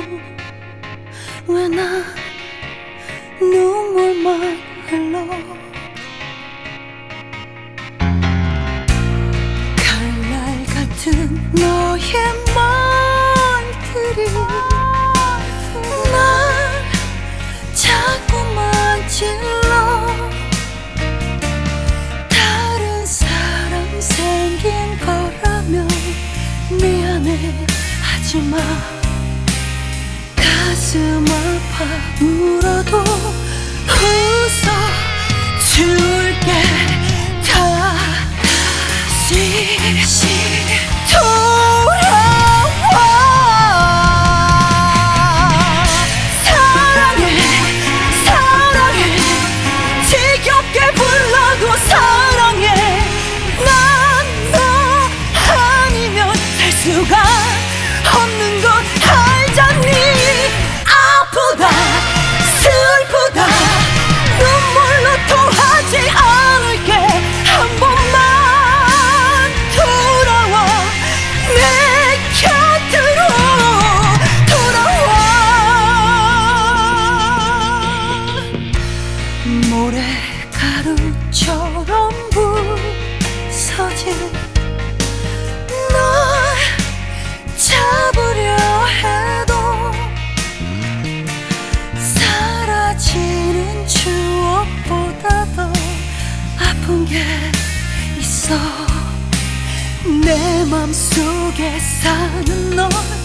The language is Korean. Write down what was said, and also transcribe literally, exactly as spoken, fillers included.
왜 나 눈물만 흘러. 칼날 같은 너의 말들이 날 자꾸만 찔러. 다른 사람 생긴 거라면 미안해 하지마. 가슴 아파 울어도 웃어줄게. 다시 돌아와. 사랑해 사랑해 지겹게 불러도 사랑해. 난 너 아니면 살 수가 없는 것 알잖니. 아프다 슬프다 눈물로 토하지 않을게. 한 번만 돌아와 내 곁으로 돌아와. 모래가루처럼 부서진 널 잡으려 해도 사라지는 추억보다 더 아픈 게 있어. 내 맘속에 사는 널